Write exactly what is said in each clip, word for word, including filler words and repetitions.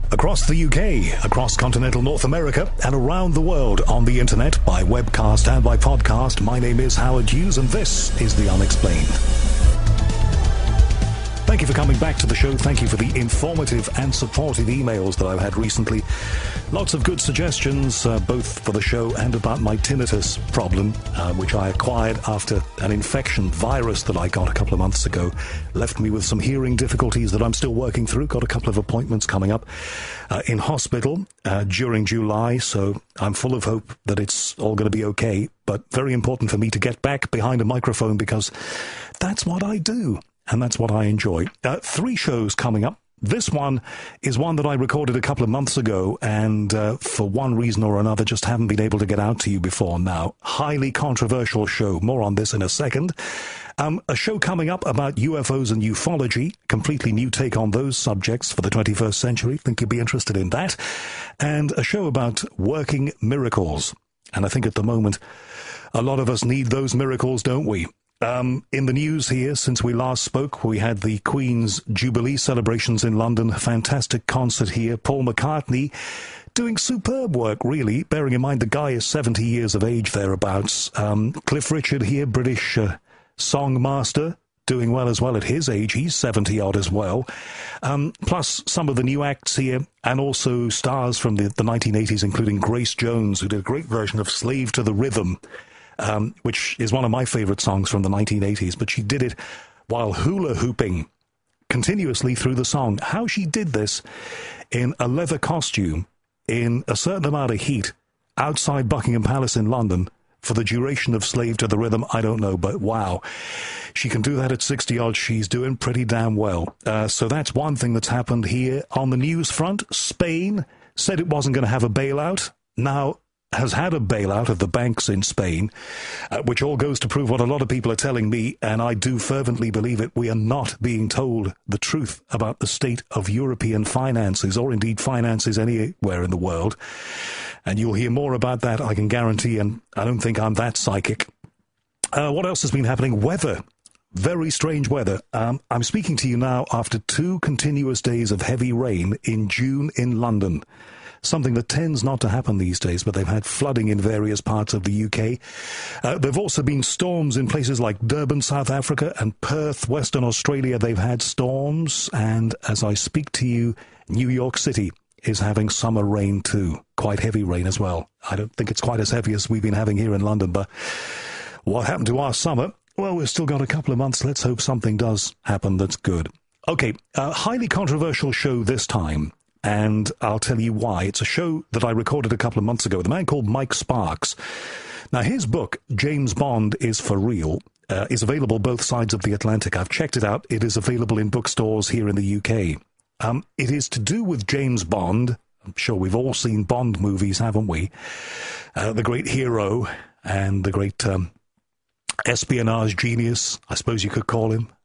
Across the U K, across continental North America, and around the world on the internet, by webcast and by podcast, my name is Howard Hughes, and this is The Unexplained. Thank you for coming back to the show. Thank you for the informative and supportive emails that I've had recently. Lots of good suggestions, uh, both for the show and about my tinnitus problem, uh, which I acquired after an infection virus that I got a couple of months ago. Left me with some hearing difficulties that I'm still working through. Got a couple of appointments coming up uh, in hospital uh, during July, so I'm full of hope that it's all going to be okay. But very important for me to get back behind a microphone because that's what I do. And that's what I enjoy. Uh, three shows coming up. This one is one that I recorded a couple of months ago and uh, for one reason or another just haven't been able to get out to you before now. Highly controversial show. More on this in a second. Um, a show coming up about U F Os and ufology. Completely new take on those subjects for the twenty-first century. Think you'd be interested in that. And a show about working miracles. And I think at the moment a lot of us need those miracles, don't we? Um, in the news here, since we last spoke, we had the Queen's Jubilee celebrations in London. A fantastic concert here. Paul McCartney doing superb work, really, bearing in mind the guy is seventy years of age thereabouts. Um, Cliff Richard here, British uh, song master, doing well as well at his age. He's seventy-odd as well. Um, plus some of the new acts here, and also stars from the, the nineteen eighties, including Grace Jones, who did a great version of Slave to the Rhythm, Um, which is one of my favourite songs from the nineteen eighties, but she did it while hula hooping continuously through the song. How she did this in a leather costume in a certain amount of heat outside Buckingham Palace in London for the duration of Slave to the Rhythm, I don't know, but wow. She can do that at sixty-odd. She's doing pretty damn well. Uh, so that's one thing that's happened here. On the news front, Spain said it wasn't going to have a bailout. Now has had a bailout of the banks in Spain, uh, which all goes to prove what a lot of people are telling me, and I do fervently believe it. We are not being told the truth about the state of European finances, or indeed finances anywhere in the world. And you'll hear more about that, I can guarantee, and I don't think I'm that psychic. Uh, what else has been happening? Weather. Very strange weather. Um, I'm speaking to you now after two continuous days of heavy rain in June in London. Something that tends not to happen these days, but they've had flooding in various parts of the U K. Uh, there have also been storms in places like Durban, South Africa, and Perth, Western Australia. They've had storms, and as I speak to you, New York City is having summer rain too. Quite heavy rain as well. I don't think it's quite as heavy as we've been having here in London, but what happened to our summer? Well, we've still got a couple of months. Let's hope something does happen that's good. Okay, a highly controversial show this time. And I'll tell you why. It's a show that I recorded a couple of months ago with a man called Mike Sparks. Now, his book, James Bond is for Real, uh, is available both sides of the Atlantic. I've checked it out. It is available in bookstores here in the U K. Um, it is to do with James Bond. I'm sure we've all seen Bond movies, haven't we? Uh, the great hero and the great um, espionage genius, I suppose you could call him.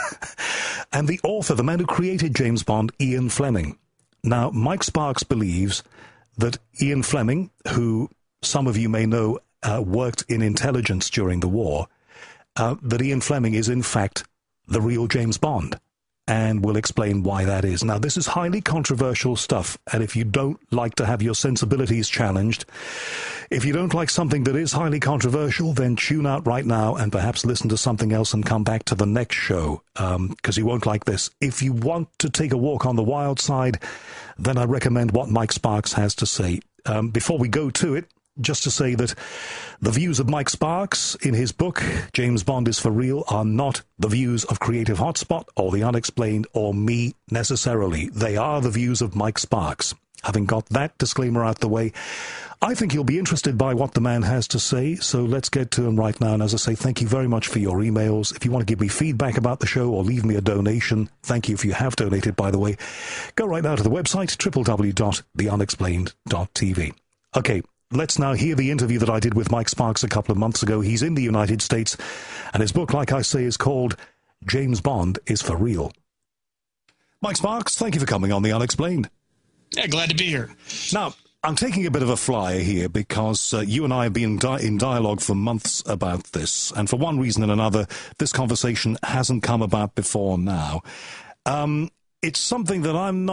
And the author, the man who created James Bond, Ian Fleming. Now, Mike Sparks believes that Ian Fleming, who some of you may know uh, worked in intelligence during the war, uh, that Ian Fleming is in fact the real James Bond, and we'll explain why that is. Now, this is highly controversial stuff, and if you don't like to have your sensibilities challenged, if you don't like something that is highly controversial, then tune out right now and perhaps listen to something else and come back to the next show, because um, you won't like this. If you want to take a walk on the wild side, then I recommend what Mike Sparks has to say. Um, before we go to it, just to say that the views of Mike Sparks in his book, James Bond is for Real, are not the views of Creative Hotspot or The Unexplained or me necessarily. They are the views of Mike Sparks. Having got that disclaimer out the way, I think you'll be interested by what the man has to say, so let's get to him right now. And as I say, thank you very much for your emails. If you want to give me feedback about the show or leave me a donation, thank you if you have donated, by the way, go right now to the website, w w w dot the unexplained dot t v. Okay, let's now hear the interview that I did with Mike Sparks a couple of months ago. He's in the United States, and his book, like I say, is called James Bond is for Real. Mike Sparks, thank you for coming on The Unexplained. Yeah, glad to be here. Now, I'm taking a bit of a flyer here because uh, you and I have been di- in dialogue for months about this, and for one reason and another, this conversation hasn't come about before now. Um, it's something that I'm not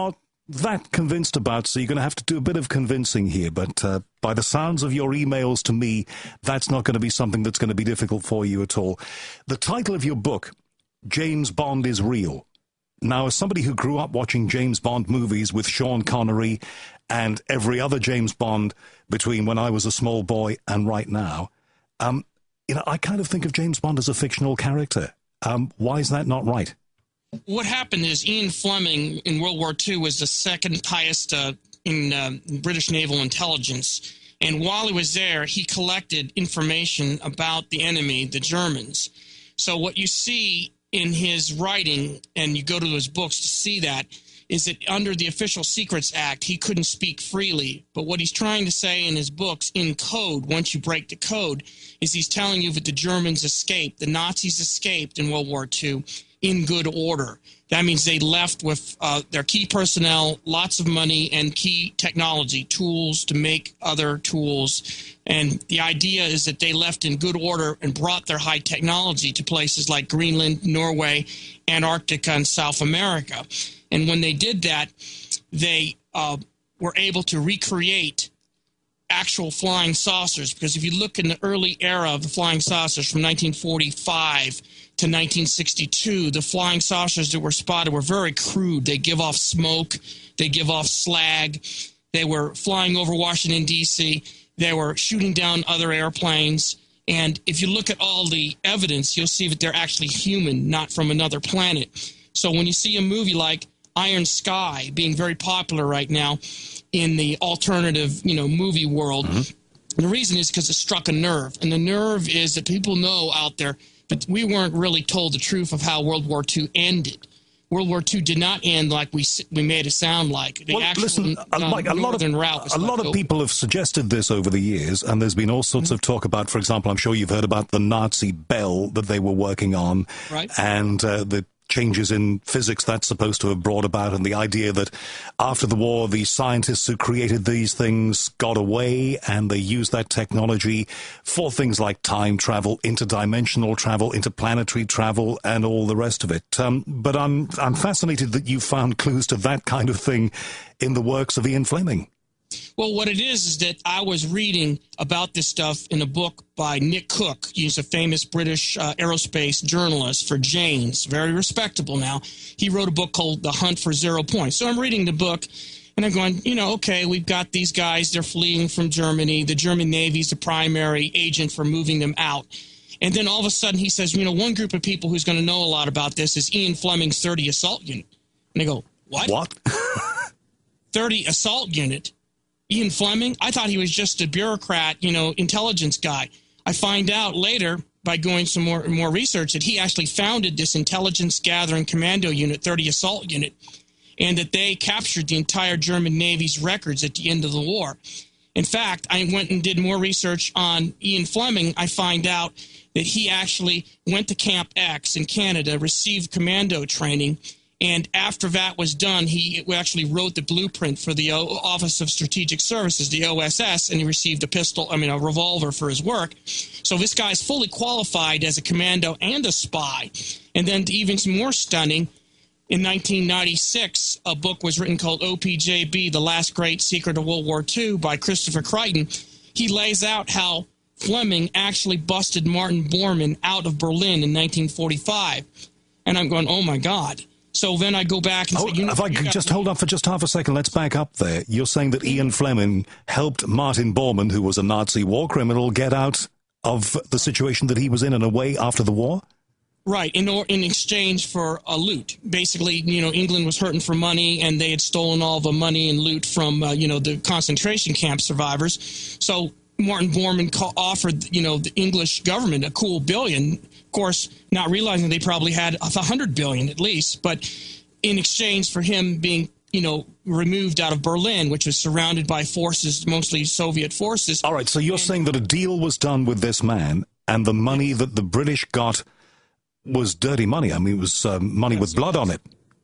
that convinced about, so you're going to have to do a bit of convincing here. But uh, by the sounds of your emails to me, that's not going to be something that's going to be difficult for you at all. The title of your book, James Bond is Real. Now, as somebody who grew up watching James Bond movies with Sean Connery and every other James Bond between when I was a small boy and right now, um, you know, I kind of think of James Bond as a fictional character. Um, why is that not right? What happened is Ian Fleming in World War Two was the second highest uh, in uh, British naval intelligence. And while he was there, he collected information about the enemy, the Germans. So what you see in his writing, and you go to his books to see that, is that under the Official Secrets Act, he couldn't speak freely. But what he's trying to say in his books, in code, once you break the code, is he's telling you that the Germans escaped, the Nazis escaped in World War Two in good order. That means they left with uh, their key personnel, lots of money, and key technology, tools to make other tools. And the idea is that they left in good order and brought their high technology to places like Greenland, Norway, Antarctica, and South America. And when they did that, they uh, were able to recreate actual flying saucers, because if you look in the early era of the flying saucers from nineteen forty-five to nineteen sixty-two, the flying saucers that were spotted were very crude. They give off smoke. They give off slag. They were flying over Washington, D C They were shooting down other airplanes. And if you look at all the evidence, you'll see that they're actually human, not from another planet. So when you see a movie like Iron Sky being very popular right now in the alternative, you know, movie world, mm-hmm. the reason is because it struck a nerve. And the nerve is that people know out there, but we weren't really told the truth of how World War Two ended. World War Two did not end like we we made it sound like. The well, actual, listen, uh, like a lot of a lot of open. people have suggested this over the years, and there's been all sorts mm-hmm. of talk about. For example, I'm sure you've heard about the Nazi bell that they were working on, right? And uh, the changes in physics that's supposed to have brought about, and the idea that after the war, the scientists who created these things got away and they used that technology for things like time travel, interdimensional travel, interplanetary travel, and all the rest of it. Um, but I'm I'm fascinated that you found clues to that kind of thing in the works of Ian Fleming. Well, what it is is that I was reading about this stuff in a book by Nick Cook. He's a famous British uh, aerospace journalist for Jane's, very respectable now. He wrote a book called The Hunt for Zero Point. So I'm reading the book, and I'm going, you know, okay, we've got these guys. They're fleeing from Germany. The German Navy's the primary agent for moving them out. And then all of a sudden he says, you know, one group of people who's going to know a lot about this is Ian Fleming's thirty Assault Unit. And I go, what? What? thirty Assault Unit? Ian Fleming? I thought he was just a bureaucrat, you know, intelligence guy. I find out later by going some more more research that he actually founded this intelligence gathering commando unit, thirty Assault Unit, and that they captured the entire German Navy's records at the end of the war. In fact, I went and did more research on Ian Fleming. I find out that he actually went to Camp X in Canada, received commando training, and after that was done, he actually wrote the blueprint for the Office of Strategic Services, the O S S, and he received a pistol, I mean, a revolver for his work. So this guy's fully qualified as a commando and a spy. And then even more stunning, in nineteen ninety-six, a book was written called O P J B, The Last Great Secret of World War Two by Christopher Crichton. He lays out how Fleming actually busted Martin Bormann out of Berlin in nineteen forty-five. And I'm going, oh, my God. So then I go back and oh, say, you know, if I could just hold on for just half a second, let's back up there. You're saying that Ian Fleming helped Martin Bormann, who was a Nazi war criminal, get out of the situation that he was in and away after the war? Right, in or, in exchange for a loot. Basically, you know, England was hurting for money, and they had stolen all the money and loot from, uh, you know, the concentration camp survivors. So Martin Bormann ca- offered, you know, the English government a cool billion. Of course, not realizing they probably had a hundred billion at least, but in exchange for him being, you know, removed out of Berlin, which was surrounded by forces, mostly Soviet forces. All right, so you're and, saying that a deal was done with this man, and the money that the British got was dirty money. I mean, it was uh, money with blood on it.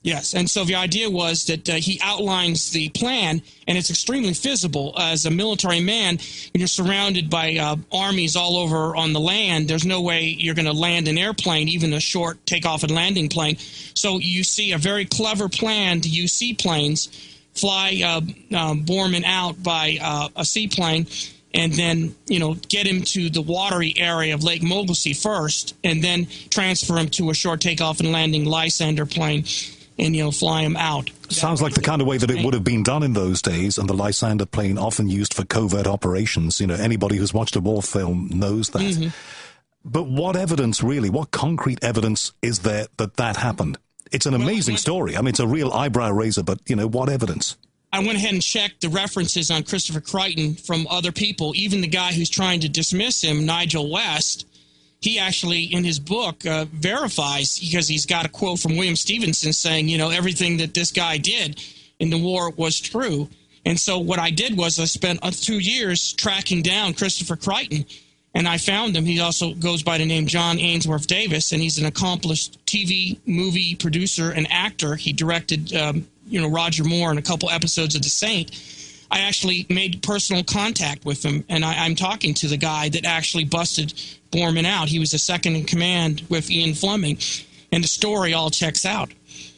Yes, and so the idea was that uh, he outlines the plan, and it's extremely feasible. As a military man, when you're surrounded by uh, armies all over on the land, there's no way you're going to land an airplane, even a short takeoff and landing plane. So you see a very clever plan to use seaplanes, fly uh, uh, Borman out by uh, a seaplane, and then, you know, get him to the watery area of Lake Mogulsi first, and then transfer him to a short takeoff and landing Lysander plane, and, you know, fly him out. Sounds like the kind of way that it would have been done in those days, and the Lysander plane often used for covert operations. You know, anybody who's watched a war film knows that. Mm-hmm. But what evidence, really, what concrete evidence is there that that happened? It's an amazing well, story. I mean, it's a real eyebrow raiser, but, you know, what evidence? I went ahead and checked the references on Christopher Crichton from other people. Even the guy who's trying to dismiss him, Nigel West, he actually, in his book, uh, verifies, because he's got a quote from William Stevenson saying, you know, everything that this guy did in the war was true. And so what I did was I spent uh, two years tracking down Christopher Crichton, and I found him. He also goes by the name John Ainsworth Davis, and he's an accomplished T V, movie producer, and actor. He directed, um, you know, Roger Moore and a couple episodes of The Saint. I actually made personal contact with him, and I, I'm talking to the guy that actually busted Borman out. He was a second in command with Ian Fleming, and the story all checks out.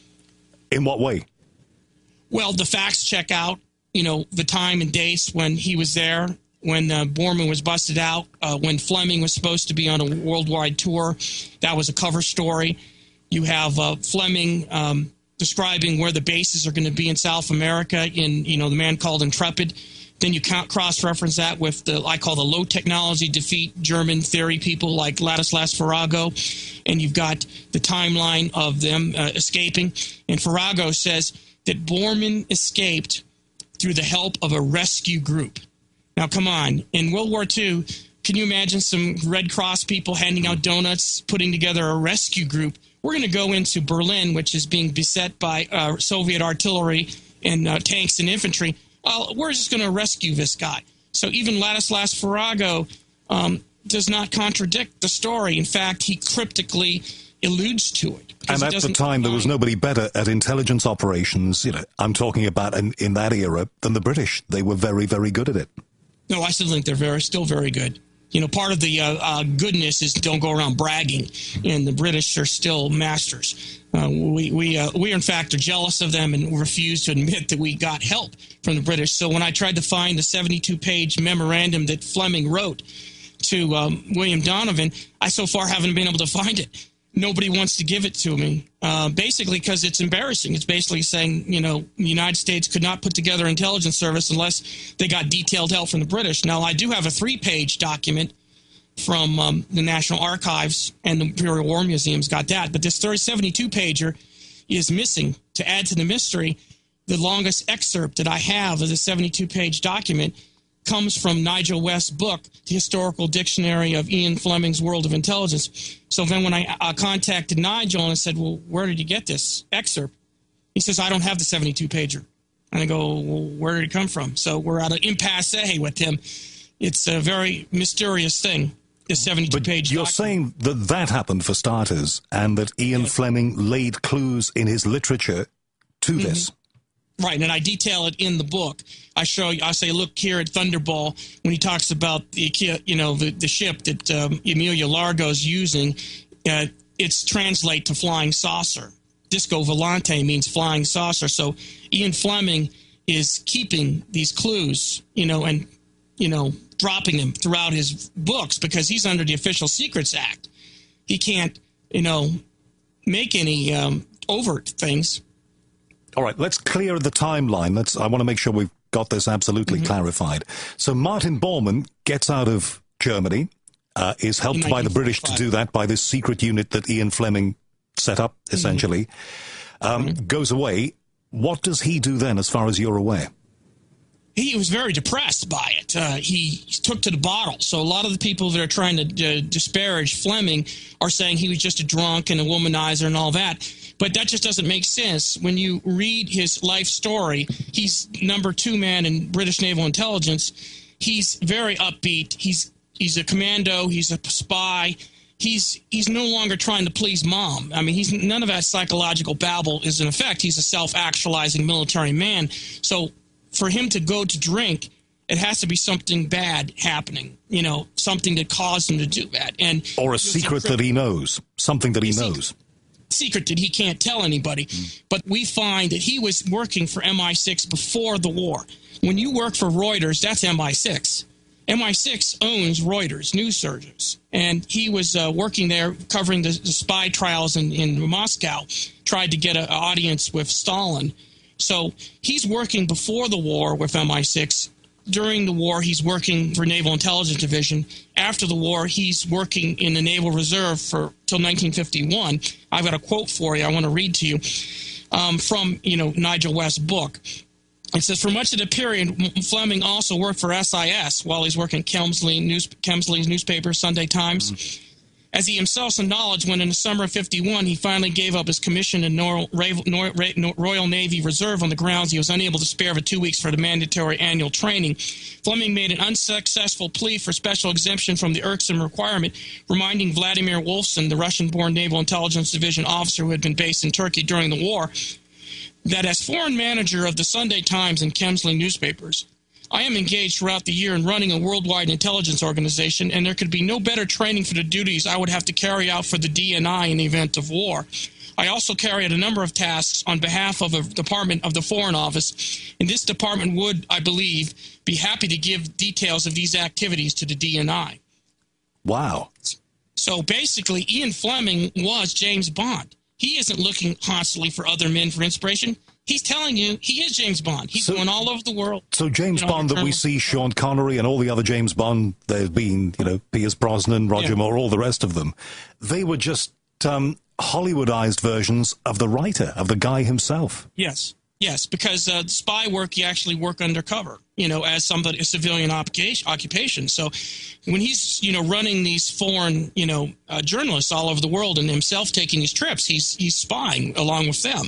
In what way? Well, the facts check out, you know, the time and dates when he was there, when uh, Borman was busted out, uh, when Fleming was supposed to be on a worldwide tour. That was a cover story. You have uh, Fleming um, describing where the bases are going to be in South America in, you know, The Man Called Intrepid. Then you cross-reference that with the, I call the low-technology defeat German theory people like Ladislas Farrago, and you've got the timeline of them uh, escaping. And Farrago says that Borman escaped through the help of a rescue group. Now, come on. In World War Two, can you imagine some Red Cross people handing out donuts, putting together a rescue group? We're going to go into Berlin, which is being beset by uh, Soviet artillery and uh, tanks and infantry. Uh, we're just going to rescue this guy. So even Ladislas Farrago um, does not contradict the story. In fact, he cryptically alludes to it. And at the time, there was nobody better at intelligence operations, you know, I'm talking about in, in that era, than the British. They were very, very good at it. No, I still think they're very, still very good. You know, part of the uh, uh, goodness is don't go around bragging, and the British are still masters. Uh, we, we, uh, we, in fact, are jealous of them and refuse to admit that we got help from the British. So when I tried to find the seventy-two page memorandum that Fleming wrote to um, William Donovan, I so far haven't been able to find it. Nobody wants to give it to me, uh, basically because it's embarrassing. It's basically saying, you know, the United States could not put together an intelligence service unless they got detailed help from the British. Now, I do have a three-page document from um, the National Archives, and the Imperial War Museum's got that. But this seventy-two pager is missing. To add to the mystery, the longest excerpt that I have of the seventy-two page document comes from Nigel West's book, The Historical Dictionary of Ian Fleming's World of Intelligence. So then when I uh, contacted Nigel and I said, well, where did you get this excerpt? He says, I don't have the seventy-two pager. And I go, well, where did it come from? So we're at an impasse with him. It's a very mysterious thing, the seventy-two page But you're document. saying that that happened for starters, and that Ian Yeah. Fleming laid clues in his literature to mm-hmm. this. Right, and I detail it in the book. I show you. I say, look here at Thunderball when he talks about the, you know, the, the ship that um, Emilia Largo's using. Uh, it's translate to flying saucer. Disco Volante means flying saucer. So Ian Fleming is keeping these clues, you know, and you know, dropping them throughout his books because he's under the Official Secrets Act. He can't, you know, make any um, overt things. All right, let's clear the timeline. Let's. I want to make sure we've got this absolutely mm-hmm. clarified. So Martin Bormann gets out of Germany, uh, is helped by the British to do that by this secret unit that Ian Fleming set up, essentially, mm-hmm. Um, mm-hmm. goes away. What does he do then, as far as you're aware? He was very depressed by it. Uh, he took to the bottle. So a lot of the people that are trying to uh, disparage Fleming are saying he was just a drunk and a womanizer and all that. But that just doesn't make sense. When you read his life story, he's number two man in British naval intelligence. He's very upbeat. He's he's a commando. He's a spy. he's he's no longer trying to please mom. I mean, he's none of that psychological babble is in effect. He's a self-actualizing military man. So for him to go to drink, it has to be something bad happening, you know, something that caused him to do that. And or a secret that he knows, something that he knows. Secret that he can't tell anybody. Mm. But we find that he was working for M I six before the war. When you work for Reuters, that's M I six. M I six owns Reuters news service, and he was uh, working there covering the, the spy trials in, in Moscow, tried to get an audience with Stalin. So he's working before the war with M I six. During the war, he's working for Naval Intelligence Division. After the war, he's working in the Naval Reserve for till nineteen fifty-one. I've got a quote for you I want to read to you um, from, you know, Nigel West's book. It says, for much of the period, Fleming also worked for S I S while he's working Kemsley news, Kemsley's newspaper, Sunday Times. Mm-hmm. As he himself acknowledged, when in the summer of fifty-one, he finally gave up his commission in Royal, Royal Navy Reserve on the grounds he was unable to spare for two weeks for the mandatory annual training. Fleming made an unsuccessful plea for special exemption from the irksome requirement, reminding Vladimir Wolfson, the Russian-born Naval Intelligence Division officer who had been based in Turkey during the war, that as foreign manager of the Sunday Times and Kemsley newspapers, I am engaged throughout the year in running a worldwide intelligence organization, and there could be no better training for the duties I would have to carry out for the D N I in the event of war. I also carry out a number of tasks on behalf of a department of the Foreign Office, and this department would, I believe, be happy to give details of these activities to the D N I. Wow. So basically, Ian Fleming was James Bond. He isn't looking constantly for other men for inspiration. He's telling you he is James Bond. He's so, going all over the world. So James you know, Bond that we see, Sean Connery and all the other James Bond, there's been, you know, Pierce Brosnan, Roger yeah. Moore, all the rest of them. They were just um, Hollywoodized versions of the writer, of the guy himself. Yes, yes, because uh, spy work, you actually work undercover, you know, as somebody, a civilian occupation. So when he's, you know, running these foreign, you know, uh, journalists all over the world and himself taking these trips, he's he's spying along with them.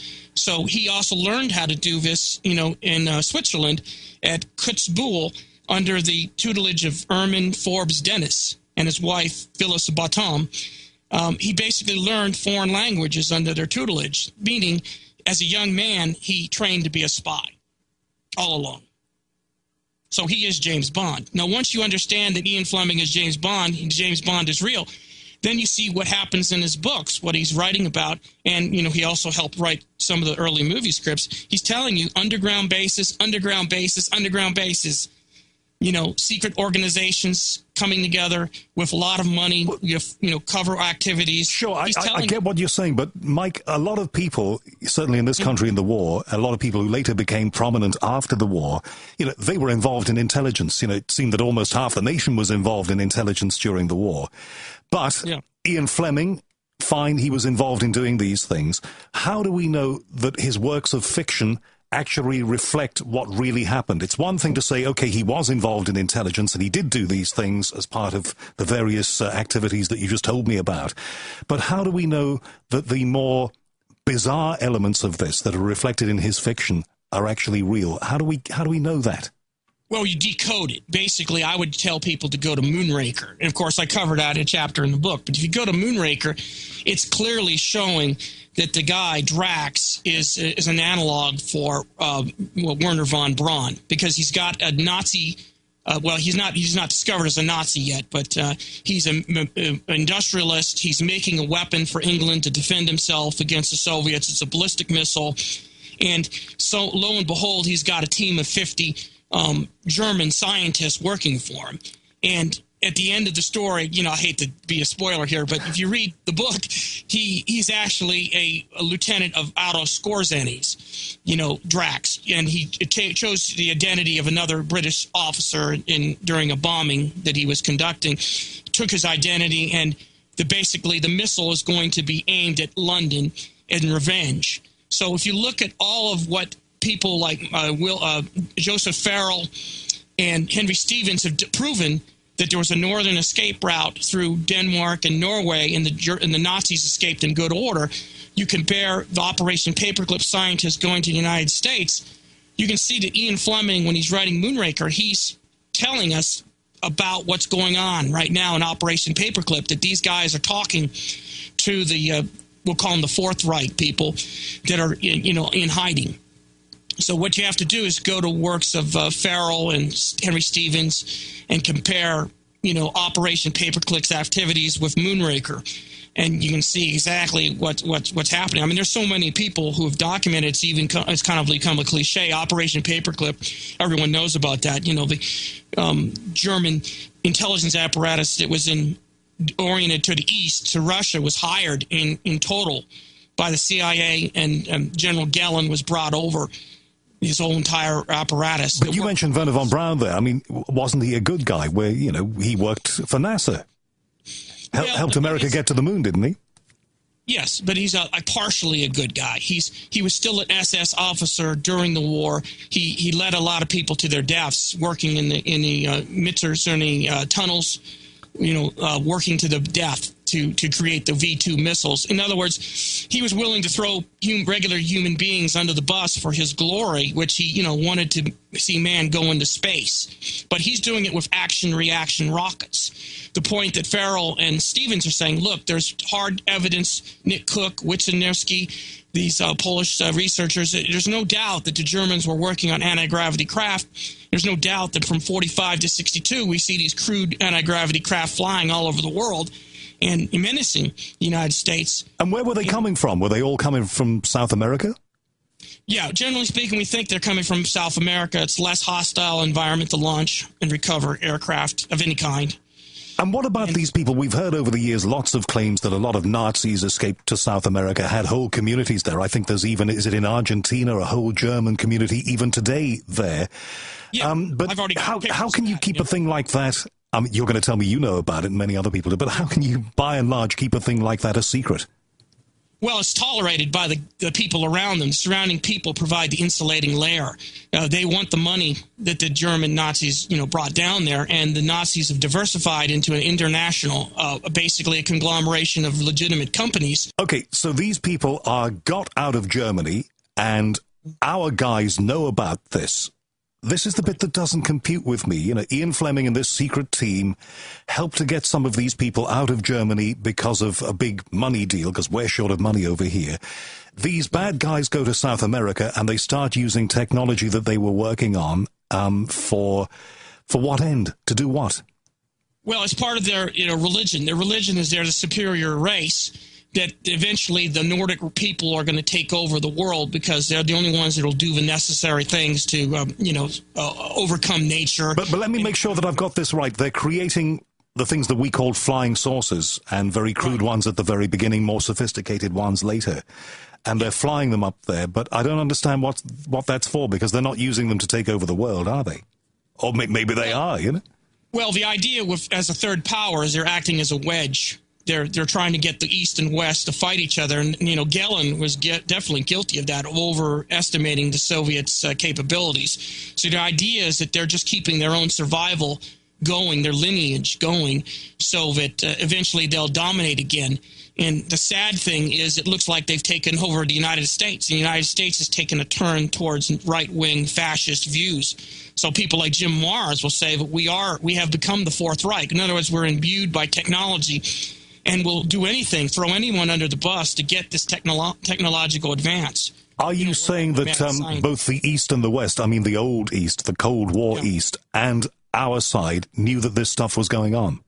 So he also learned how to do this, you know, in uh, Switzerland at Kitzbühel under the tutelage of Erman Forbes Dennis and his wife, Phyllis Bottom. Um, he basically learned foreign languages under their tutelage, meaning as a young man, he trained to be a spy all along. So he is James Bond. Now, once you understand that Ian Fleming is James Bond, James Bond is real, then you see what happens in his books, what he's writing about. And, you know, he also helped write some of the early movie scripts. He's telling you underground bases, underground bases, underground bases, you know, secret organizations coming together with a lot of money, you know, cover activities. Sure, I, I, I get what you're saying, but Mike, a lot of people, certainly in this country in the war, a lot of people who later became prominent after the war, you know, they were involved in intelligence. You know, it seemed that almost half the nation was involved in intelligence during the war. But yeah. Ian Fleming, fine, he was involved in doing these things. How do we know that his works of fiction actually reflect what really happened? It's one thing to say, okay, he was involved in intelligence and he did do these things as part of the various uh, activities that you just told me about. But how do we know that the more bizarre elements of this that are reflected in his fiction are actually real? How do we, how do we know that? Well, you decode it. Basically, I would tell people to go to Moonraker. And, of course, I covered out a chapter in the book. But if you go to Moonraker, it's clearly showing that the guy, Drax, is is an analog for uh, well, Werner von Braun, because he's got a Nazi uh, – well, he's not he's not discovered as a Nazi yet, but uh, he's an industrialist. He's making a weapon for England to defend himself against the Soviets. It's a ballistic missile. And so, lo and behold, he's got a team of fifty – Um, German scientists working for him. And at the end of the story, you know, I hate to be a spoiler here, but if you read the book, he he's actually a, a lieutenant of Otto Skorzeny's, you know, Drax. And he t- chose the identity of another British officer in during a bombing that he was conducting, took his identity, and the, basically the missile is going to be aimed at London in revenge. So if you look at all of what people like uh, Will, uh, Joseph Farrell and Henry Stevens have d- proven that there was a northern escape route through Denmark and Norway, and the, and the Nazis escaped in good order. You compare the Operation Paperclip scientists going to the United States. You can see that Ian Fleming, when he's writing Moonraker, he's telling us about what's going on right now in Operation Paperclip, that these guys are talking to the, uh, we'll call them the Fourth Reich people that are, in, you know, in hiding. So what you have to do is go to works of uh, Farrell and Henry Stevens and compare, you know, Operation Paperclip's activities with Moonraker. And you can see exactly what, what, what's happening. I mean, there's so many people who have documented. It's even it's kind of become a cliche. Operation Paperclip, everyone knows about that. You know, the um, German intelligence apparatus that was in oriented to the east, to Russia, was hired in, in total by the C I A, and um, General Gehlen was brought over. His whole entire apparatus. But you worked. mentioned Werner von Braun there. I mean, wasn't he a good guy? Where, you know, he worked for NASA. Hel- well, helped America get to the moon, didn't he? Yes, but he's a, a partially a good guy. He's he was still an S S officer during the war. He he led a lot of people to their deaths, working in the in the uh, Mitzurny uh, tunnels, you know, uh, working to the death to to create the V two missiles. In other words, he was willing to throw hum, regular human beings under the bus for his glory, which he, you know, wanted to see man go into space. But he's doing it with action-reaction rockets. The point that Farrell and Stevens are saying, look, there's hard evidence, Nick Cook, Witzenewski, these uh, Polish uh, researchers, there's no doubt that the Germans were working on anti-gravity craft. There's no doubt that from forty-five to sixty-two, we see these crude anti-gravity craft flying all over the world and menacing the United States. And where were they coming from? Were they all coming from South America? Yeah, generally speaking, we think they're coming from South America. It's less hostile environment to launch and recover aircraft of any kind. And what about these people? We've heard over the years lots of claims that a lot of Nazis escaped to South America, had whole communities there. I think there's even, is it in Argentina, a whole German community even today there. Yeah, um, but I've already how, how can you that, keep yeah. a thing like that? I mean, you're going to tell me you know about it and many other people do, but how can you, by and large, keep a thing like that a secret? Well, it's tolerated by the, the people around them. The surrounding people provide the insulating layer. Uh, they want the money that the German Nazis, you know, brought down there, and the Nazis have diversified into an international, uh, basically a conglomeration of legitimate companies. Okay, so these people are got out of Germany, and our guys know about this. This is the bit that doesn't compute with me. You know, Ian Fleming and this secret team helped to get some of these people out of Germany because of a big money deal, because we're short of money over here. These bad guys go to South America and they start using technology that they were working on um, for for what end? To do what? Well, it's part of their, you know, religion. Their religion is they're the superior race, that eventually the Nordic people are going to take over the world because they're the only ones that will do the necessary things to, um, you know, uh, overcome nature. But, but let me make sure that I've got this right. They're creating the things that we called flying saucers, and very crude right. ones at the very beginning, more sophisticated ones later. And they're flying them up there, but I don't understand what, what that's for, because they're not using them to take over the world, are they? Or may, maybe they are, you know? Well, the idea with as a third power is they're acting as a wedge. They're they're trying to get the East and West to fight each other, and you know Gehlen was get, definitely guilty of that, of overestimating the Soviets' uh, capabilities. So the idea is that they're just keeping their own survival going, their lineage going, so that uh, eventually they'll dominate again. And the sad thing is, it looks like they've taken over the United States. The United States has taken a turn towards right-wing fascist views. So people like Jim Marrs will say that we are we have become the Fourth Reich. In other words, we're imbued by technology, and will do anything, throw anyone under the bus to get this technolo- technological advance. Are you, you know, saying that um, both the East and the West, I mean the old East, the Cold War yeah. East, and our side knew that this stuff was going on?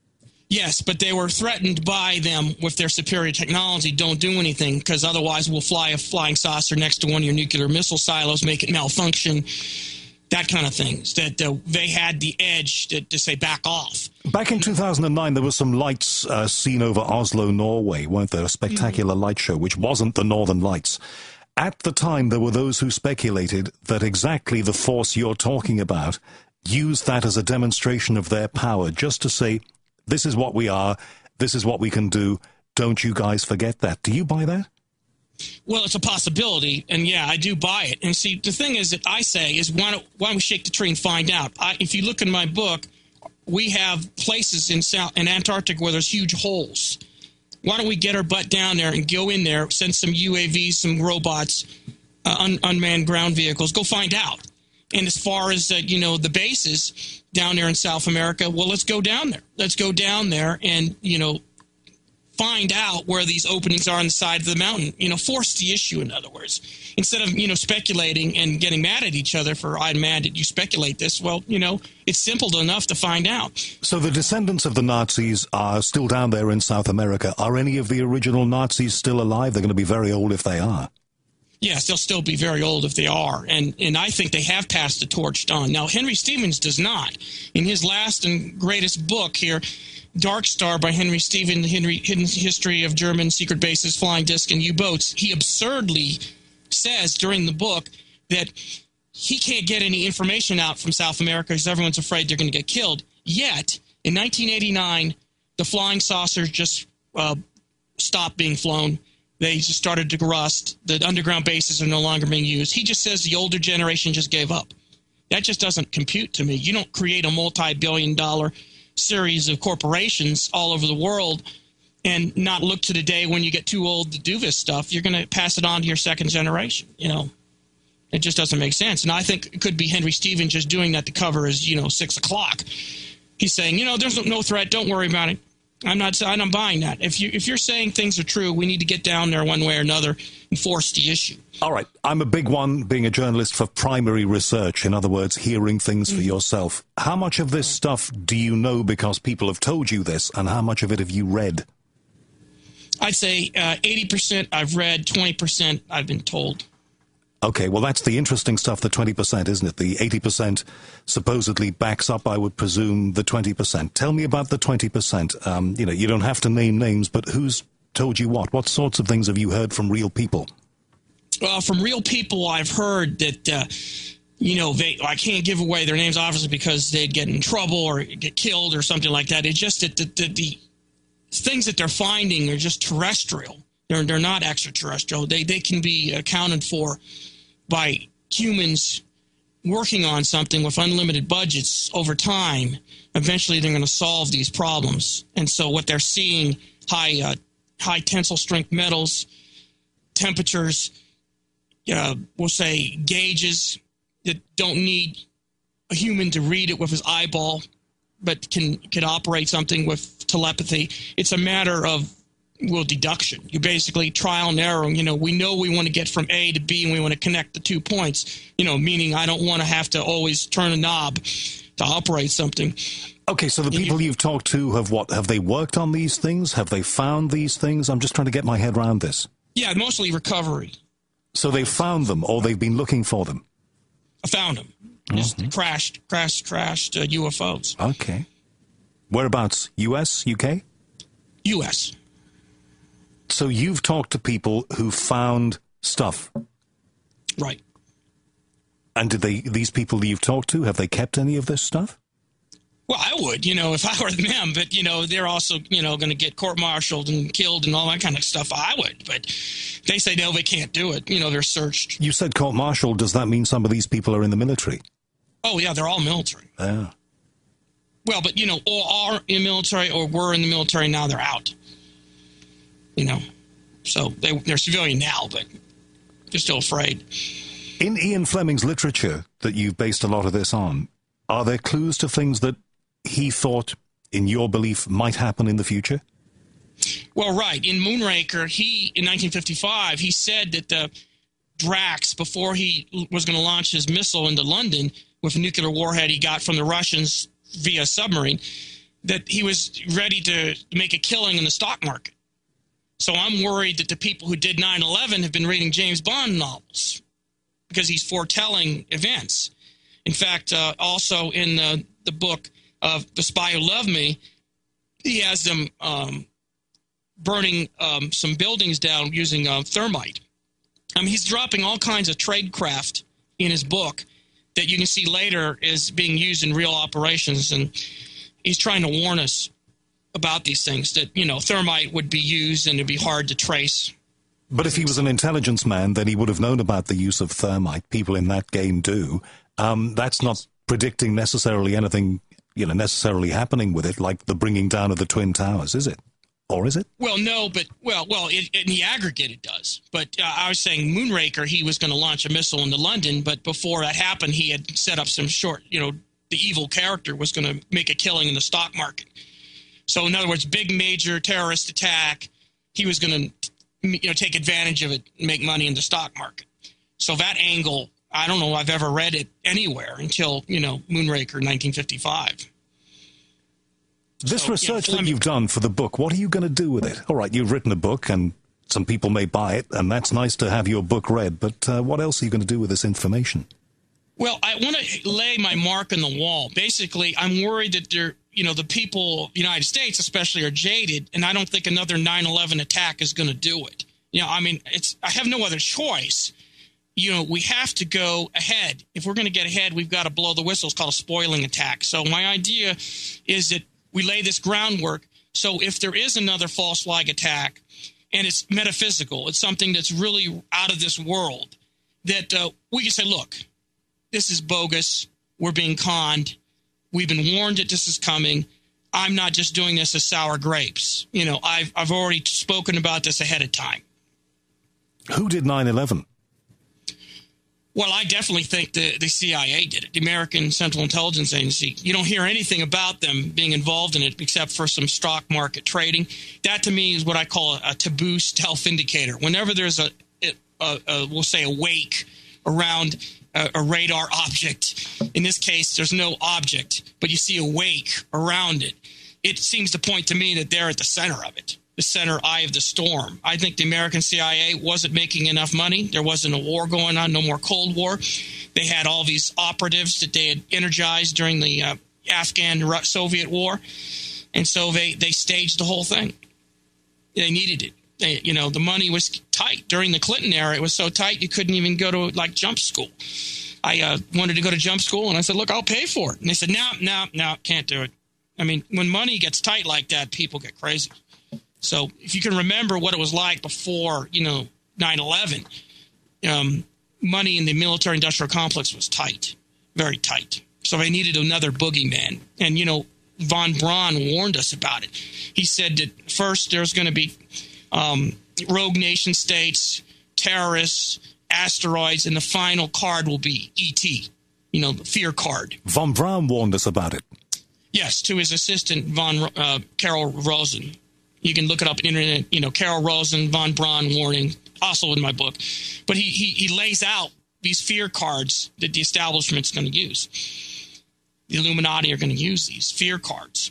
Yes, but they were threatened by them with their superior technology. Don't do anything, because otherwise we'll fly a flying saucer next to one of your nuclear missile silos, make it malfunction, that kind of things. That uh, they had the edge to, to say back off. Back in two thousand nine, there were some lights uh, seen over Oslo, Norway, weren't there? A spectacular mm-hmm. light show, which wasn't the Northern Lights. At the time, there were those who speculated that exactly the force you're talking about used that as a demonstration of their power, just to say, this is what we are, this is what we can do, don't you guys forget that. Do you buy that? Well, it's a possibility, and yeah, I do buy it. And see, the thing is that I say is, why don't, why don't we shake the tree and find out? I, if you look in my book, we have places in South in Antarctica where there's huge holes. Why don't we get our butt down there and go in there, send some U A Vs, some robots, uh, un, unmanned ground vehicles, go find out. And as far as, uh, you know, the bases down there in South America, well, let's go down there. Let's go down there and, you know, find out where these openings are on the side of the mountain. You know, force the issue, in other words. Instead of, you know, speculating and getting mad at each other for, I'm mad that you speculate this. Well, you know, it's simple enough to find out. So the descendants of the Nazis are still down there in South America. Are any of the original Nazis still alive? They're going to be very old if they are. Yes, they'll still be very old if they are. And and I think they have passed the torch on. Now, Henry Stevens does not. In his last and greatest book here, Dark Star by Henry Stevens, Henry, Hidden History of German Secret Bases, Flying Disc, and U-Boats, he absurdly says during the book that he can't get any information out from South America because everyone's afraid they're going to get killed. Yet, in nineteen eighty-nine, the flying saucers just uh, stopped being flown. They just started to rust. The underground bases are no longer being used. He just says the older generation just gave up. That just doesn't compute to me. You don't create a multi-billion dollar series of corporations all over the world and not look to the day when you get too old to do this stuff. You're going to pass it on to your second generation. You know, it just doesn't make sense. And I think it could be Henry Stevens just doing that to cover his, you know, six o'clock. He's saying, you know, there's no, no threat. Don't worry about it. I'm not. I'm buying that. If you if you're saying things are true, we need to get down there one way or another and force the issue. All right. I'm a big one, being a journalist, for primary research. In other words, hearing things for yourself. How much of this stuff do you know because people have told you this, and how much of it have you read? I'd say uh, eighty percent I've read, twenty percent I've been told. Okay, well, that's the interesting stuff, the twenty percent, isn't it? The eighty percent supposedly backs up, I would presume, the twenty percent. Tell me about the twenty percent. Um, you know, you don't have to name names, but who's told you what? What sorts of things have you heard from real people? Well, from real people, I've heard that, uh, you know, they, I can't give away their names, obviously, because they'd get in trouble or get killed or something like that. It's just that the, the, the things that they're finding are just terrestrial. They're, they're not extraterrestrial. They, they can be accounted for by humans working on something with unlimited budgets over time. Eventually, they're going to solve these problems. And so what they're seeing, high uh, high tensile strength metals, temperatures, uh, we'll say gauges that don't need a human to read it with his eyeball, but can, can operate something with telepathy. It's a matter of well, deduction. You basically trial and error. You know, we know we want to get from A to B and we want to connect the two points, you know, meaning I don't want to have to always turn a knob to operate something. Okay, so the people you've talked to have what? Have they worked on these things? Have they found these things? I'm just trying to get my head around this. Yeah, mostly recovery. So they've found them or they've been looking for them? I found them. Just mm-hmm. crashed, crashed, crashed uh, U F Os. Okay. Whereabouts? U S, U K? U S So you've talked to people who found stuff. Right. And did they, these people that you've talked to, have they kept any of this stuff? Well, I would, you know, if I were them, but, you know, they're also, you know, going to get court-martialed and killed and all that kind of stuff. I would, but they say, no, they can't do it. You know, they're searched. You said court-martialed. Does that mean some of these people are in the military? Oh, yeah, they're all military. Yeah. Well, but, you know, all are in the military or were in the military, now they're out. You know, so they, they're civilian now, but they're still afraid. In Ian Fleming's literature that you've based a lot of this on, are there clues to things that he thought, in your belief, might happen in the future? Well, right. In Moonraker, he, in nineteen fifty-five, he said that the Drax, before he was going to launch his missile into London with a nuclear warhead he got from the Russians via submarine, that he was ready to make a killing in the stock market. So I'm worried that the people who did nine eleven have been reading James Bond novels because he's foretelling events. In fact, uh, also in the, the book of The Spy Who Loved Me, he has them um, burning um, some buildings down using uh, thermite. I mean, he's dropping all kinds of tradecraft in his book that you can see later is being used in real operations, and he's trying to warn us about these things, that, you know, thermite would be used and it'd be hard to trace. But if he was an intelligence man, then he would have known about the use of thermite. People in that game do. Um, that's not predicting necessarily anything, you know, necessarily happening with it, like the bringing down of the Twin Towers, is it? Or is it? Well, no, but, well, well, it, in the aggregate it does. But uh, I was saying Moonraker, he was going to launch a missile into London, but before that happened, he had set up some short, you know, the evil character was going to make a killing in the stock market. So, in other words, big major terrorist attack, he was going to, you know, take advantage of it and make money in the stock market. So that angle, I don't know I've ever read it anywhere until, you know, Moonraker nineteen fifty-five. This so, research yeah, that you've done for the book, what are you going to do with it? All right, you've written a book, and some people may buy it, and that's nice to have your book read, but uh, what else are you going to do with this information? Well, I want to lay my mark on the wall. Basically, I'm worried that there, you know, the people, the United States especially, are jaded, and I don't think another nine eleven attack is going to do it. You know, I mean, it's I have no other choice. You know, we have to go ahead. If we're going to get ahead, we've got to blow the whistle. It's called a spoiling attack. So my idea is that we lay this groundwork. So if there is another false flag attack, and it's metaphysical, it's something that's really out of this world, that uh, we can say, look, this is bogus. We're being conned. We've been warned that this is coming. I'm not just doing this as sour grapes. You know, I've I've already spoken about this ahead of time. Who did nine eleven? Well, I definitely think the, the C I A did it, the American Central Intelligence Agency. You don't hear anything about them being involved in it except for some stock market trading. That, to me, is what I call a, a taboo stealth indicator. Whenever there's a, a, a we'll say, a wake around a, a radar object, in this case, there's no object, but you see a wake around it, it seems to point to me that they're at the center of it. The center eye of the storm. I think the American C I A wasn't making enough money. There wasn't a war going on, no more Cold War. They had all these operatives that they had energized during the uh, Afghan-Soviet war, and so they, they staged the whole thing. They needed it. They, you know, the money was tight. During the Clinton era, it was so tight you couldn't even go to, like, jump school. I uh, wanted to go to jump school, and I said, look, I'll pay for it. And they said, no, no, no, can't do it. I mean, when money gets tight like that, people get crazy. So if you can remember what it was like before, you know, nine eleven, um, money in the military-industrial complex was tight, very tight. So they needed another boogeyman. And, you know, von Braun warned us about it. He said that first there's going to be um, rogue nation states, terrorists, asteroids, and the final card will be E T, you know, the fear card. Von Braun warned us about it. Yes, to his assistant, von uh, Carol Rosen. You can look it up on the internet, you know, Carol Rosen, von Braun warning, also in my book. But he, he, he lays out these fear cards that the establishment's going to use. The Illuminati are going to use these fear cards.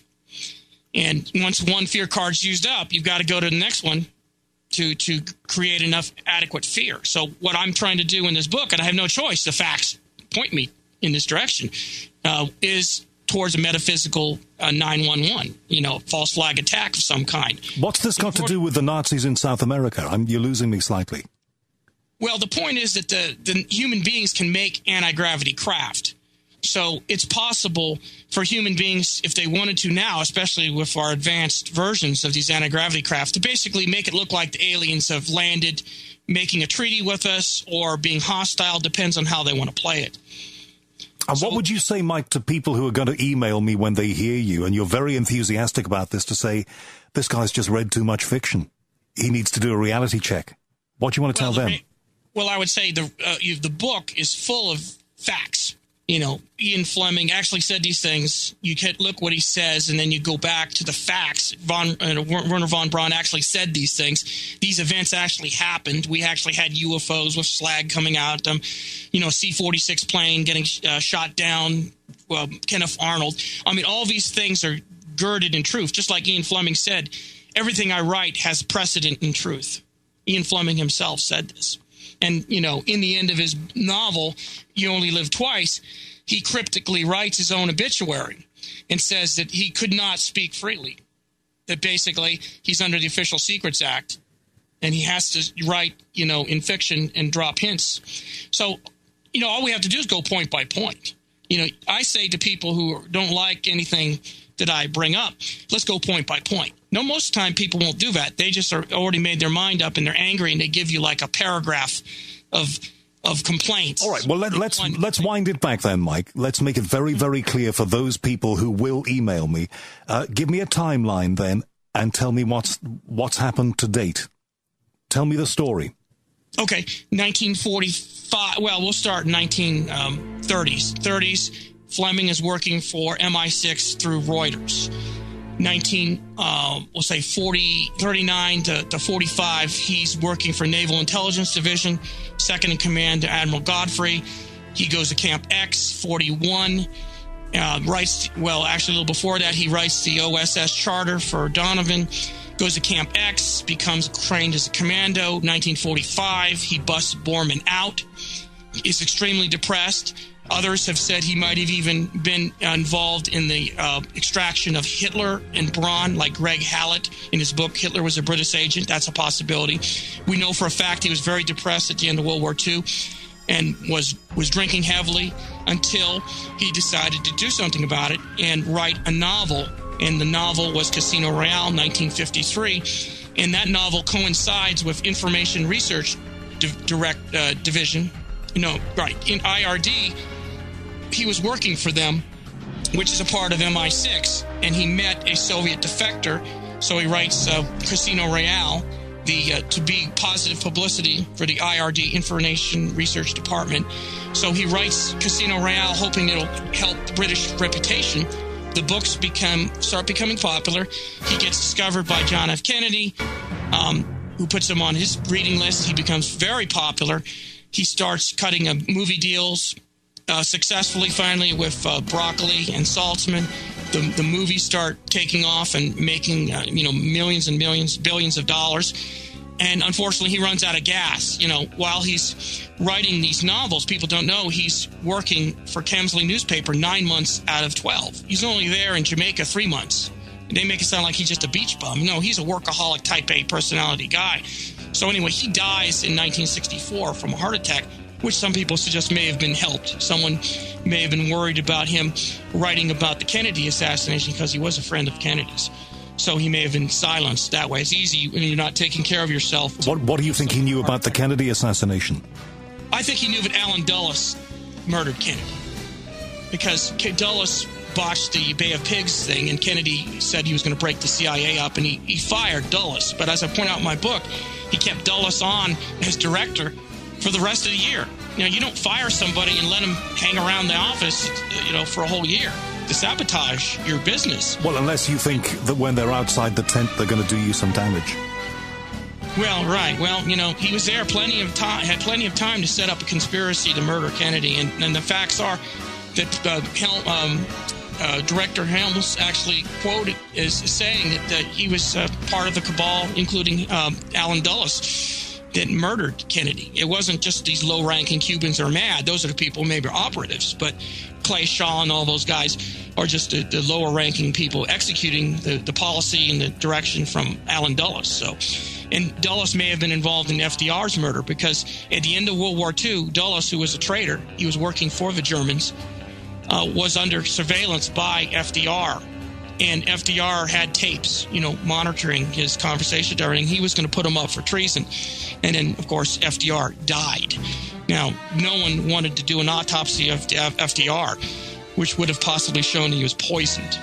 And once one fear card's used up, you've got to go to the next one to, to create enough adequate fear. So what I'm trying to do in this book, and I have no choice, the facts point me in this direction, uh, is towards a metaphysical uh, nine one one, you know, false flag attack of some kind. What's this got to do with the Nazis in South America? I'm, you're losing me slightly. Well, the point is that the, the human beings can make anti-gravity craft. So it's possible for human beings, if they wanted to now, especially with our advanced versions of these anti-gravity craft, to basically make it look like the aliens have landed, making a treaty with us, or being hostile, depends on how they want to play it. And what would you say, Mike, to people who are going to email me when they hear you, and you're very enthusiastic about this, to say, this guy's just read too much fiction. He needs to do a reality check. What do you want to well, tell them? Well, I would say the uh, you, the book is full of facts. You know, Ian Fleming actually said these things. You can look what he says, and then you go back to the facts. Von, uh, Werner von Braun actually said these things. These events actually happened. We actually had U F Os with slag coming out of them. You know, C forty-six plane getting uh, shot down, uh, Kenneth Arnold. I mean, all these things are girded in truth. Just like Ian Fleming said, everything I write has precedent in truth. Ian Fleming himself said this. And, you know, in the end of his novel, You Only Live Twice, he cryptically writes his own obituary and says that he could not speak freely, that basically he's under the Official Secrets Act and he has to write, you know, in fiction and drop hints. So, you know, all we have to do is go point by point. You know, I say to people who don't like anything that I bring up, let's go point by point. No, most of the time people won't do that. They just are already made their mind up and they're angry and they give you like a paragraph of of complaints. All right, well, let, let's let's wind it back then, Mike. Let's make it very, very clear for those people who will email me. Uh, give me a timeline then. and tell me what's what's happened to date. Tell me the story. Okay, nineteen forty-five. Well, we'll start in nineteen thirties. thirties, Fleming is working for M I six through Reuters. nineteen, uh, we'll say forty, thirty-nine to, to forty-five, he's working for Naval Intelligence Division, second in command to Admiral Godfrey. He goes to Camp X, forty-one. Uh, writes, well, actually a little before that, he writes the O S S Charter for Donovan, goes to Camp X, becomes trained as a commando. nineteen forty-five, he busts Borman out, is extremely depressed. Others have said he might have even been involved in the uh, extraction of Hitler and Braun, like Greg Hallett in his book, Hitler Was a British Agent. That's a possibility. We know for a fact he was very depressed at the end of World War Two and was was drinking heavily until he decided to do something about it and write a novel. And the novel was Casino Royale, nineteen fifty-three. And that novel coincides with Information Research Di- Direct uh, Division. No, right. In I R D, he was working for them, which is a part of M I six, and he met a Soviet defector. So he writes uh, Casino Royale, the uh, to be positive publicity for the I R D, Information Research Department. So he writes Casino Royale, hoping it'll help the British reputation. The books become start becoming popular. He gets discovered by John F. Kennedy, um, who puts him on his reading list. He becomes very popular. He starts cutting uh, movie deals uh, successfully, finally, with uh, Broccoli and Saltzman. The, the movies start taking off and making uh, you know millions and millions, billions of dollars. And unfortunately, he runs out of gas. You know, while he's writing these novels, people don't know he's working for Kemsley newspaper nine months out of twelve. He's only there in Jamaica three months. They make it sound like he's just a beach bum. No, he's a workaholic type A personality guy. So anyway, he dies in nineteen sixty-four from a heart attack, which some people suggest may have been helped. Someone may have been worried about him writing about the Kennedy assassination because he was a friend of Kennedy's. So he may have been silenced that way. It's easy when you're not taking care of yourself. What, what do you think he knew about the Kennedy assassination? I think he knew that Allen Dulles murdered Kennedy because Dulles botched the Bay of Pigs thing, and Kennedy said he was going to break the C I A up, and he, he fired Dulles. But as I point out in my book, he kept Dulles on as director for the rest of the year. You know, you don't fire somebody and let him hang around the office, you know, for a whole year to sabotage your business. Well, unless you think that when they're outside the tent, they're going to do you some damage. Well, right. Well, you know, he was there plenty of time, had plenty of time to set up a conspiracy to murder Kennedy. And, and the facts are that uh, Hel- um, uh, Director Helms actually quoted as saying that, that he was uh, part of the cabal, including um, Allen Dulles, that murdered Kennedy. It wasn't just these low-ranking Cubans are mad. Those are the people, maybe operatives, but Clay Shaw and all those guys are just the, the lower-ranking people executing the, the policy and the direction from Allen Dulles. So, and Dulles may have been involved in F D R's murder because at the end of World War Two, Dulles, who was a traitor, he was working for the Germans, uh, was under surveillance by F D R. And F D R had tapes, you know, monitoring his conversations, everything. He was going to put him up for treason. And then, of course, F D R died. Now, no one wanted to do an autopsy of F D R, which would have possibly shown he was poisoned.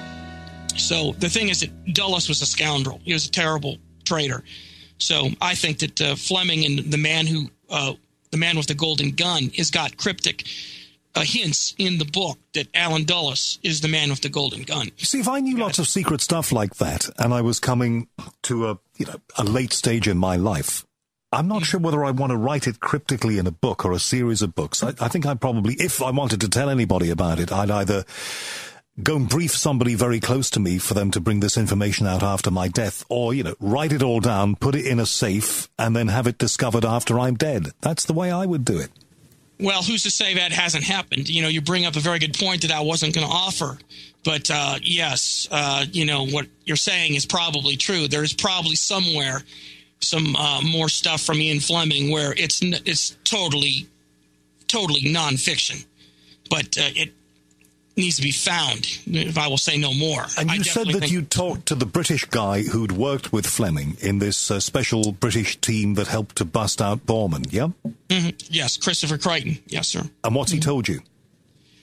So the thing is that Dulles was a scoundrel. He was a terrible traitor. So I think that uh, Fleming and the man who, uh, the man with the golden gun, has got cryptic Uh, hints in the book that Allen Dulles is the man with the golden gun. You see, if I knew lots of secret stuff like that, and I was coming to a you know a late stage in my life, I'm not sure whether I want to write it cryptically in a book or a series of books. I, I think I'd probably, if I wanted to tell anybody about it, I'd either go and brief somebody very close to me for them to bring this information out after my death, or, you know, write it all down, put it in a safe, and then have it discovered after I'm dead. That's the way I would do it. Well, who's to say that hasn't happened? You know, you bring up a very good point that I wasn't going to offer. But, uh, yes, uh, you know, what you're saying is probably true. There's probably somewhere some uh, more stuff from Ian Fleming where it's it's totally, totally nonfiction. But uh, it needs to be found, if I will say no more. And you said that think- you talked to the British guy who'd worked with Fleming in this uh, special British team that helped to bust out Borman, yeah? Mm-hmm. Yes, Christopher Crichton. Yes, sir. And what's mm-hmm. he told you?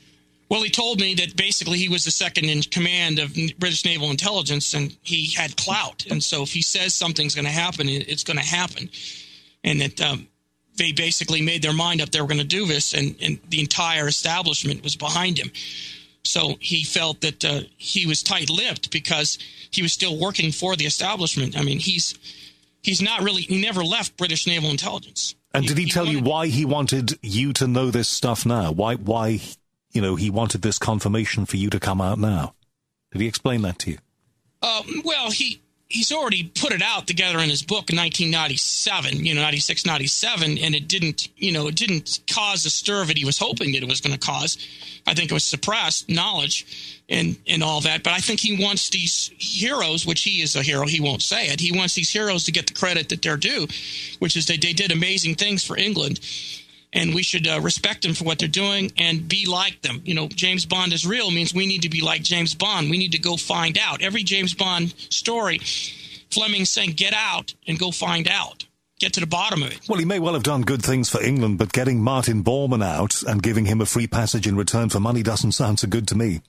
Well, he told me that basically he was the second in command of British naval intelligence, and he had clout. And so if he says something's going to happen, it's going to happen. And that um, they basically made their mind up they were going to do this, and, and the entire establishment was behind him. So he felt that uh, he was tight-lipped because he was still working for the establishment. I mean, he's he's not really – he never left British naval intelligence. And did he, he tell wanted, you why he wanted you to know this stuff now? Why why – you know, he wanted this confirmation for you to come out now. Did he explain that to you? Um, well, he he's already put it out together in his book in nineteen ninety-seven, you know, ninety-six, ninety-seven, and it didn't, you know, it didn't cause the stir that he was hoping that it was going to cause. I think it was suppressed knowledge and, and all that. But I think he wants these heroes, which he is a hero, he won't say it. He wants these heroes to get the credit that they're due, which is that they did amazing things for England. And we should uh, respect them for what they're doing and be like them. You know, James Bond is real means we need to be like James Bond. We need to go find out. Every James Bond story, Fleming's saying, get out and go find out. Get to the bottom of it. Well, he may well have done good things for England, but getting Martin Bormann out and giving him a free passage in return for money doesn't sound so good to me.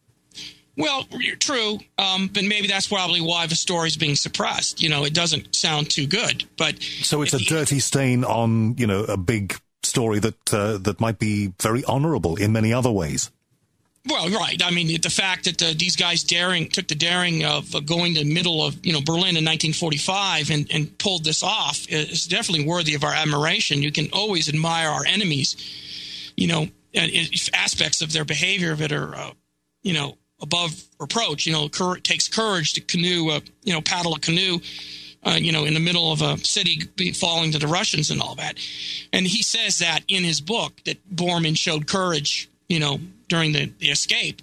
Well, true, um, but maybe that's probably why the story's being suppressed. You know, it doesn't sound too good. But so it's a dirty stain on, you know, a big story that uh, that might be very honorable in many other ways. Well, right. I mean, the fact that uh, these guys daring took the daring of uh, going to the middle of, you know, Berlin in nineteen forty-five and, and pulled this off is definitely worthy of our admiration. You can always admire our enemies, you know, and aspects of their behavior that are, uh, you know, above reproach. You know, cur- it takes courage to canoe, uh, you know, paddle a canoe. Uh, you know, in the middle of a city falling to the Russians and all that. And he says that in his book, that Bormann showed courage, you know, during the, the escape.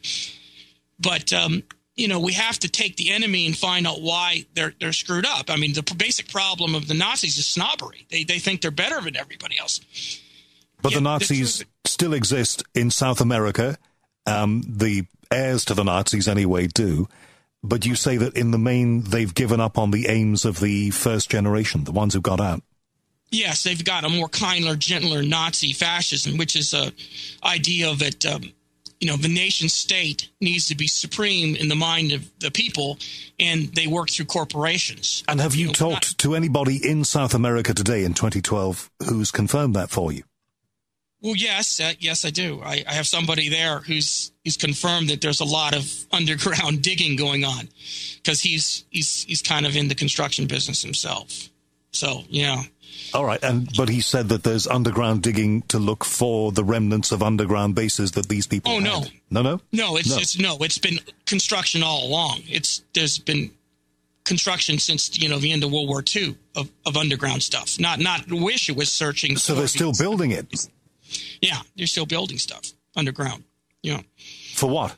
But, um, you know, we have to take the enemy and find out why they're they're screwed up. I mean, the basic problem of the Nazis is snobbery. They they think they're better than everybody else. But yeah, the Nazis the still exist in South America. Um, the heirs to the Nazis, anyway, do. But you say that in the main, they've given up on the aims of the first generation, the ones who got out. Yes, they've got a more kinder, gentler Nazi fascism, which is a idea that, um, you know, the nation state needs to be supreme in the mind of the people, and they work through corporations. And have you, you know, talked not, to anybody in South America today in twenty twelve who's confirmed that for you? Well, yes, uh, yes, I do. I, I have somebody there who's he's confirmed that there's a lot of underground digging going on because he's he's he's kind of in the construction business himself. So, yeah. All right, and but he said that there's underground digging to look for the remnants of underground bases that these people. Oh had. no, no, no, no! It's no. it's no. It's been construction all along. It's there's been construction since, you know, the end of World War Two of, of underground stuff. Not not wish it was searching. So they're still building it. Yeah, they're still building stuff underground. You know. For what?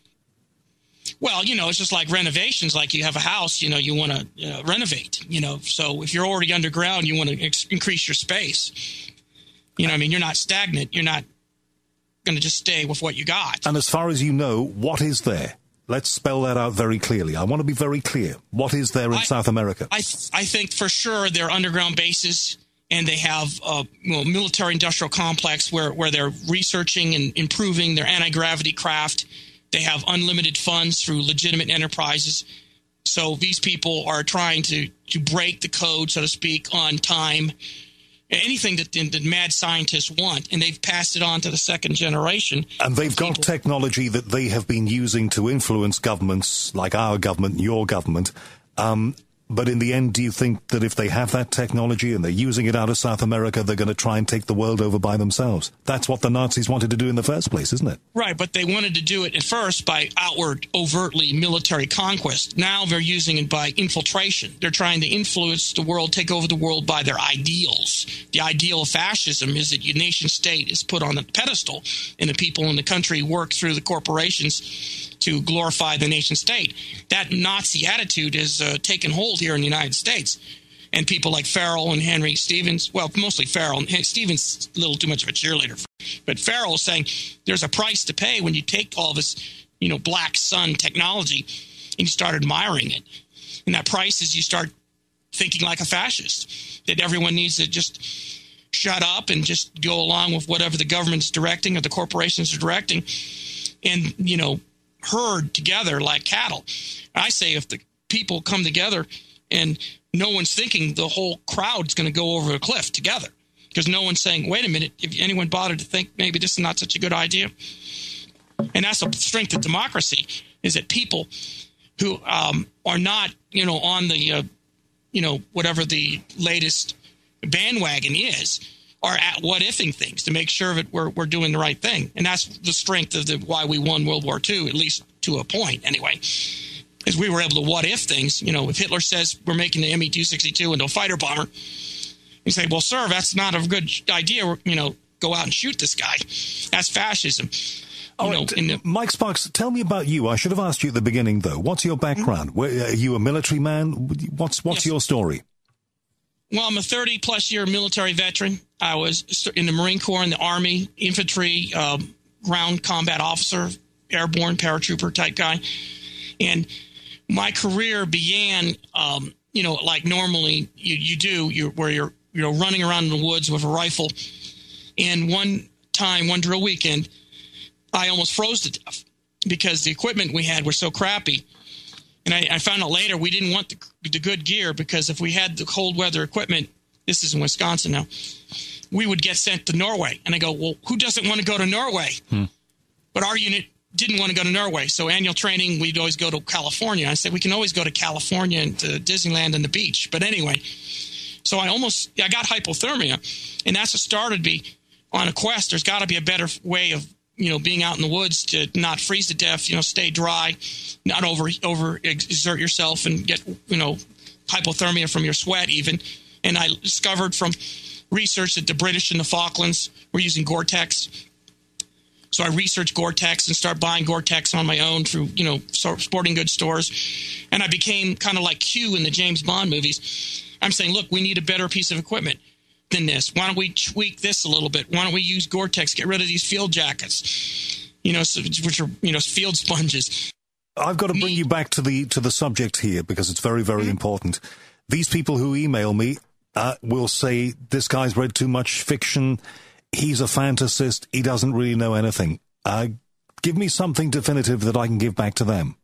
Well, you know, it's just like renovations. Like you have a house, you know, you want to uh, renovate, you know. So if you're already underground, you want to ex- increase your space. You know what I mean? You're not stagnant. You're not going to just stay with what you got. And as far as you know, what is there? Let's spell that out very clearly. I want to be very clear. What is there in I, South America? I, th- I think for sure there are underground bases. And they have a well, military-industrial complex where, where they're researching and improving their anti-gravity craft. They have unlimited funds through legitimate enterprises. So these people are trying to, to break the code, so to speak, on time. Anything that the mad scientists want, and they've passed it on to the second generation. And they've got people. technology that they have been using to influence governments like our government, your government. Um But in the end, do you think that if they have that technology and they're using it out of South America, they're going to try and take the world over by themselves? That's what the Nazis wanted to do in the first place, isn't it? Right, but they wanted to do it at first by outward, overtly military conquest. Now they're using it by infiltration. They're trying to influence the world, take over the world by their ideals. The ideal of fascism is that your nation state is put on a pedestal and the people in the country work through the corporations to glorify the nation state. That Nazi attitude has uh, taken hold here in the United States. And people like Farrell and Henry Stevens, well, mostly Farrell. Stevens a little too much of a cheerleader. But Farrell is saying there's a price to pay when you take all this, you know, black sun technology and you start admiring it. And that price is you start thinking like a fascist, that everyone needs to just shut up and just go along with whatever the government's directing or the corporations are directing. and, you know, herd together like cattle. I say if the people come together and no one's thinking, the whole crowd's going to go over a cliff together, because no one's saying, wait a minute, if anyone bothered to think maybe this is not such a good idea. And that's the strength of democracy, is that people who um, are not, you know, on the, uh, you know, whatever the latest bandwagon is, are at what-ifing things to make sure that we're we're doing the right thing. And that's the strength of the why we won World War Two, at least to a point anyway, is we were able to what-if things. You know, if Hitler says we're making the M E two sixty-two into a fighter bomber, you say, well, sir, that's not a good idea. You know, go out and shoot this guy. That's fascism. All you right, know, the, Mike Sparks, tell me about you. I should have asked you at the beginning, though. What's your background? Mm-hmm. Where, are you a military man? What's what's yes. your story? Well, I'm a thirty-plus year military veteran. I was in the Marine Corps, in the Army, infantry, um, ground combat officer, airborne paratrooper type guy. And my career began, um, you know, like normally you, you do, you, where you're, you know, running around in the woods with a rifle. And one time, one drill weekend, I almost froze to death because the equipment we had was so crappy. And I, I found out later we didn't want the, the good gear, because if we had the cold weather equipment, this is in Wisconsin now, we would get sent to Norway. And I go, well, who doesn't want to go to Norway? Hmm. But our unit didn't want to go to Norway. So annual training, we'd always go to California. I said, we can always go to California and to Disneyland and the beach. But anyway, so I almost, I got hypothermia. And that's what started me on a quest. There's got to be a better way of, you know, being out in the woods to not freeze to death, you know, stay dry, not over, over exert yourself and get, you know, hypothermia from your sweat even. And I discovered from research that the British in the Falklands were using Gore-Tex. So I researched Gore-Tex and started buying Gore-Tex on my own through, you know, sporting goods stores. And I became kind of like Q in the James Bond movies. I'm saying, look, we need a better piece of equipment than this. Why don't we tweak this a little bit? Why don't we use Gore-Tex? Get rid of these field jackets, you know, so, which are, you know, field sponges. I've got to bring Me. you back to the to the subject here, because it's very, very mm-hmm. important. These people who email me uh, will say, this guy's read too much fiction. He's a fantasist. He doesn't really know anything. Uh, give me something definitive that I can give back to them.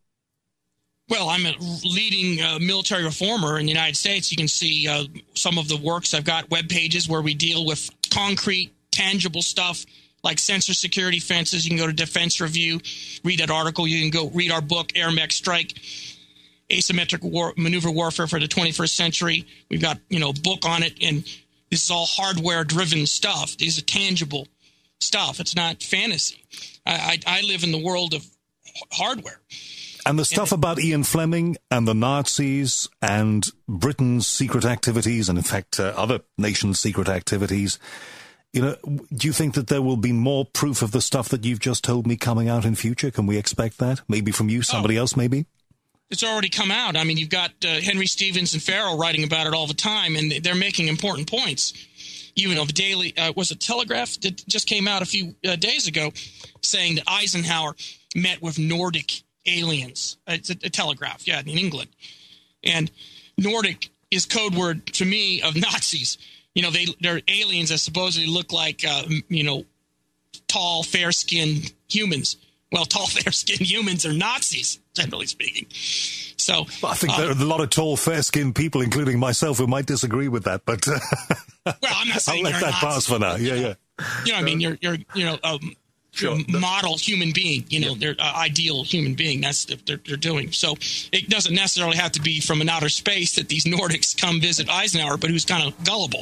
Well, I'm a leading uh, military reformer in the United States. You can see uh, some of the works. I've got web pages where we deal with concrete, tangible stuff like sensor security fences. You can go to Defense Review, read that article. You can go read our book, Air Mech Strike, Asymmetric War, Maneuver Warfare for the twenty-first Century. We've got, you know, a book on it, and this is all hardware-driven stuff. These are tangible stuff. It's not fantasy. I, I, I live in the world of hardware. And the stuff about Ian Fleming and the Nazis and Britain's secret activities, and in fact uh, other nations' secret activities, you know, do you think that there will be more proof of the stuff that you've just told me coming out in future? Can we expect that? Maybe from you, somebody oh, else, maybe? It's already come out. I mean, you've got uh, Henry Stevens and Farrell writing about it all the time, and they're making important points. You know, the Daily, uh, was it Telegraph that just came out a few uh, days ago saying that Eisenhower met with Nordic aliens. It's a, a Telegraph, yeah, in England. And Nordic is code word to me of Nazis. You know, they, they're aliens that supposedly look like, uh, you know, tall, fair-skinned humans. Well, tall, fair-skinned humans are Nazis, generally speaking. So well, I think uh, there are a lot of tall, fair-skinned people, including myself, who might disagree with that. But uh, well, I'm not saying I'll let that Nazis, pass for now. Yeah, you know, yeah. You know, what I mean, you're, you're, you know, um, Sure. model human being, you know, yeah. They're uh, ideal human being. That's what they're, they're doing. So it doesn't necessarily have to be from an outer space that these Nordics come visit Eisenhower, but who's kind of gullible.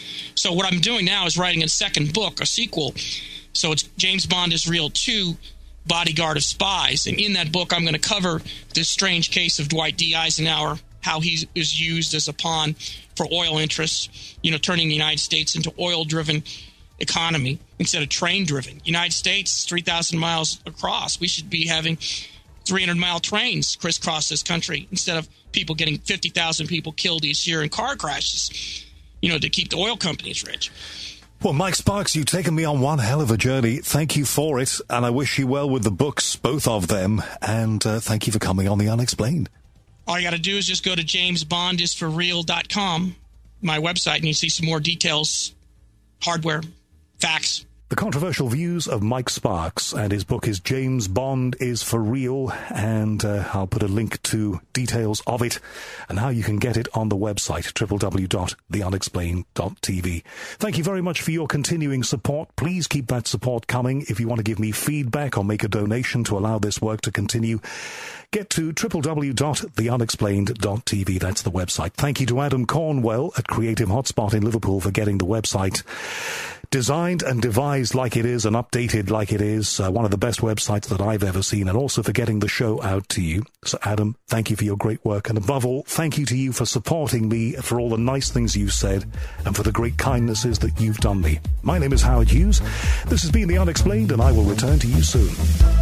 So what I'm doing now is writing a second book, a sequel. So it's James Bond is Real two, Bodyguard of Spies. And in that book, I'm going to cover this strange case of Dwight D. Eisenhower, how he is used as a pawn for oil interests, you know, turning the United States into oil-driven economy instead of train-driven. United States, three thousand miles across. We should be having three hundred mile trains crisscross this country instead of people getting fifty thousand people killed each year in car crashes, you know, to keep the oil companies rich. Well, Mike Sparks, you've taken me on one hell of a journey. Thank you for it, and I wish you well with the books, both of them, and uh, thank you for coming on The Unexplained. All you got to do is just go to james bond is for real dot com, my website, and you see some more details, hardware, facts, The controversial views of Mike Sparks, and his book is James Bond is for Real, and uh, I'll put a link to details of it and how you can get it on the website, w w w dot the unexplained dot t v. Thank you very much for your continuing support. Please keep that support coming. If you want to give me feedback or make a donation to allow this work to continue, get to w w w dot the unexplained dot t v. That's the website. Thank you to Adam Cornwell at Creative Hotspot in Liverpool for getting the website designed and devised like it is and updated like it is, uh, one of the best websites that I've ever seen, and also for getting the show out to you. So, Adam, thank you for your great work, and above all, thank you to you for supporting me, for all the nice things you've said, and for the great kindnesses that you've done me. My name is Howard Hughes. This has been The Unexplained, and I will return to you soon.